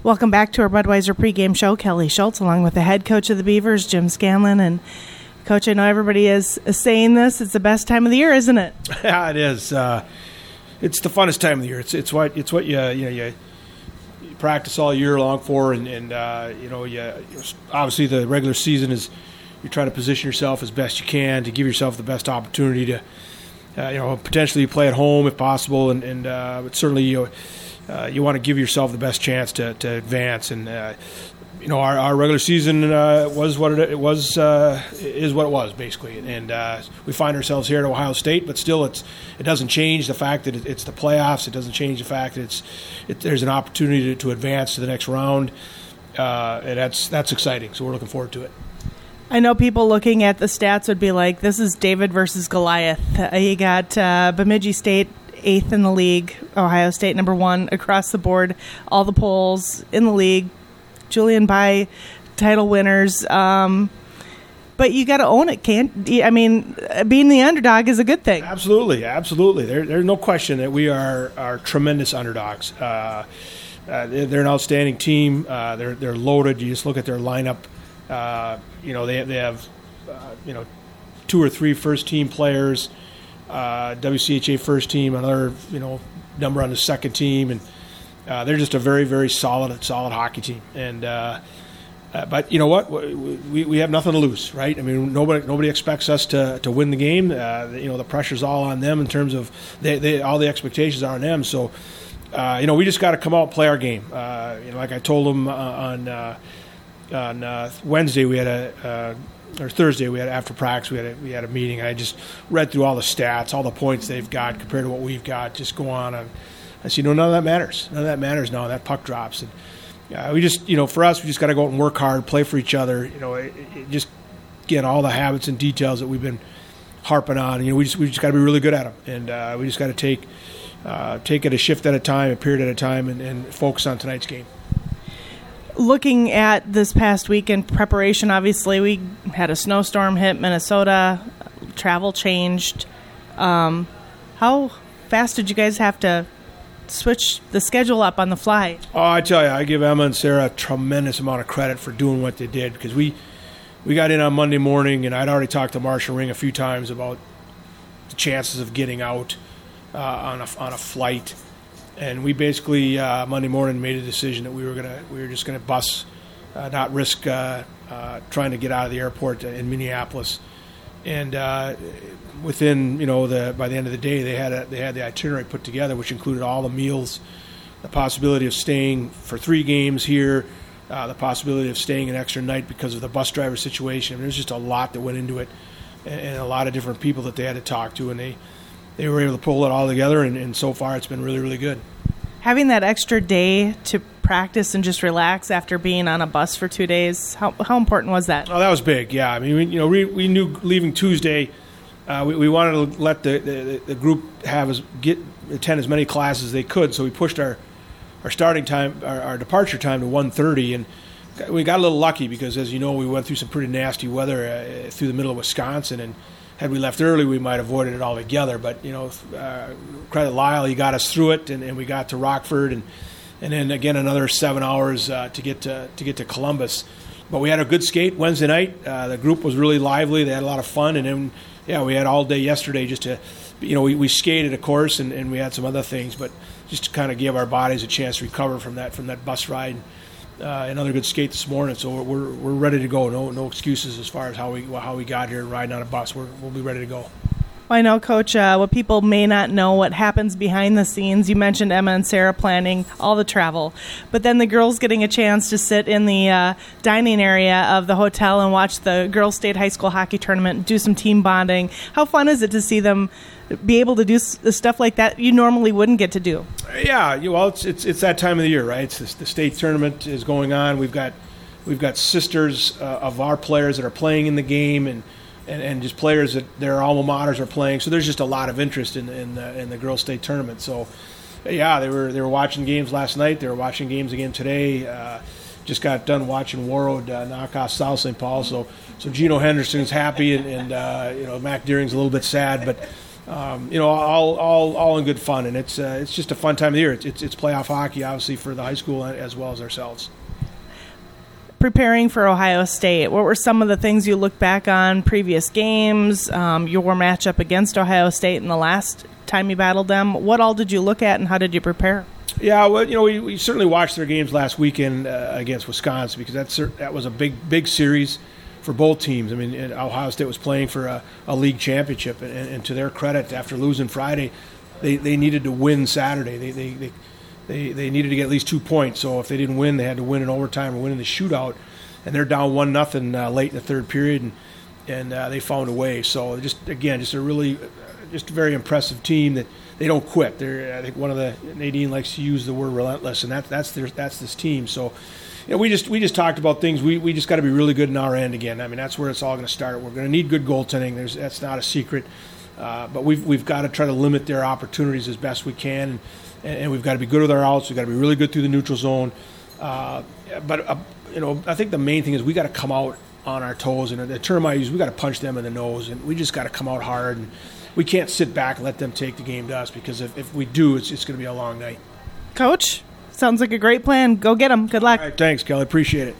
Welcome back to our Budweiser pregame show. Kelly Schultz, along with the head coach of the Beavers, Jim Scanlon. And, Coach, I know everybody is saying this. It's the best time of the year, isn't it? Yeah, it is. It's the funnest time of the year. It's what you practice all year long for, and obviously the regular season is you're trying to position yourself as best you can to give yourself the best opportunity to potentially play at home if possible, but certainly you want to give yourself the best chance to advance. And our regular season was what it was, is what it was basically. And we find ourselves here at Ohio State, but still it doesn't change the fact that it's the playoffs. It doesn't change the fact that there's an opportunity to advance to the next round, and that's exciting. So we're looking forward to it. I know people looking at the stats would be like, this is David versus Goliath. You got Bemidji State 8th in the league, Ohio State number 1 across the board, all the polls in the league, Julian By title winners. But you got to own it, can't? I mean, being the underdog is a good thing. Absolutely. There's no question that we are tremendous underdogs. They're an outstanding team. They're loaded. You just look at their lineup. They have 2 or 3 first team players, WCHA first team, another number on the second team, and they're just a very, very solid hockey team. And but you know what, we have nothing to lose, right? I mean, nobody expects us to win the game. The pressure's all on them in terms of all the expectations are on them. So we just got to come out and play our game. Like I told them on Wednesday or Thursday we had after practice we had a meeting. I just read through all the stats, all the points they've got compared to what we've got. Just go on. I said, none of that matters. None of that matters now. That puck drops, and we just for us we just got to go out and work hard, play for each other. Just get all the habits and details that we've been harping on. We just got to be really good at them, and we just got to take it a shift at a time, a period at a time, and focus on tonight's game. Looking at this past weekend preparation, obviously we had a snowstorm hit Minnesota, travel changed. How fast did you guys have to switch the schedule up on the fly? Oh, I tell you, I give Emma and Sarah a tremendous amount of credit for doing what they did, because we got in on Monday morning, and I'd already talked to Marsha Ring a few times about the chances of getting out on a flight. And we basically Monday morning made a decision that we were just gonna bus, not risk trying to get out of the airport in Minneapolis. And within by the end of the day they had the itinerary put together, which included all the meals, the possibility of staying for 3 games here, the possibility of staying an extra night because of the bus driver situation. I mean, there's just a lot that went into it, and a lot of different people that they had to talk to, and they were able to pull it all together, and so far it's been really, really good. Having that extra day to practice and just relax after being on a bus for 2 days, how important was that? Oh, that was big, yeah. I mean, we knew leaving Tuesday, we wanted to let the group attend as many classes as they could, so we pushed our starting time, our departure time to 1:30, and we got a little lucky because, as you know, we went through some pretty nasty weather through the middle of Wisconsin, and had we left early, we might have avoided it altogether. But credit Lyle, he got us through it, and we got to Rockford, and then again another 7 hours to get to Columbus. But we had a good skate Wednesday night. The group was really lively. They had a lot of fun, and then we had all day yesterday just to, we skated, of course, and we had some other things, but just to kind of give our bodies a chance to recover from that bus ride. Another good skate this morning, so we're ready to go. No excuses as far as how we got here riding on a bus. We'll be ready to go. Well, I know, Coach, what people may not know what happens behind the scenes. You mentioned Emma and Sarah planning all the travel, but then the girls getting a chance to sit in the dining area of the hotel and watch the Girls State High School Hockey Tournament, do some team bonding. How fun is it to see them be able to do stuff like that you normally wouldn't get to do? Yeah, well, it's that time of the year, right? The state tournament is going on. We've got sisters of our players that are playing in the game, and just players that their alma maters are playing. So there's just a lot of interest in the Girls State tournament. So yeah, they were watching games last night. They were watching games again today. Just got done watching Warroad knock off South St. Paul. So Gino Henderson's happy, and Mac Deering's a little bit sad, but all in good fun, and it's just a fun time of the year. It's playoff hockey, obviously, for the high school as well as ourselves. Preparing for Ohio State, what were some of the things you look back on previous games, your matchup against Ohio State in the last time you battled them? What all did you look at, and how did you prepare? Yeah, well, we certainly watched their games last weekend against Wisconsin, because that was a big series for both teams. I mean, Ohio State was playing for a league championship, and to their credit, after losing Friday, they needed to win Saturday. They needed to get at least 2 points. So if they didn't win, they had to win in overtime or win in the shootout. And they're down 1-0 late in the third period, and they found a way. So just a really very impressive team that they don't quit. I think Nadine likes to use the word relentless, and that's this team. So we just talked about things. We just got to be really good in our end again. I mean, that's where it's all going to start. We're going to need good goaltending. That's not a secret. But we've got to try to limit their opportunities as best we can. And we've got to be good with our outs. We've got to be really good through the neutral zone. But I think the main thing is we got to come out on our toes. And the term I use, we got to punch them in the nose. And we just got to come out hard. And we can't sit back and let them take the game to us, because if we do, it's going to be a long night. Coach, sounds like a great plan. Go get them. Good luck. All right, thanks, Kelly. Appreciate it.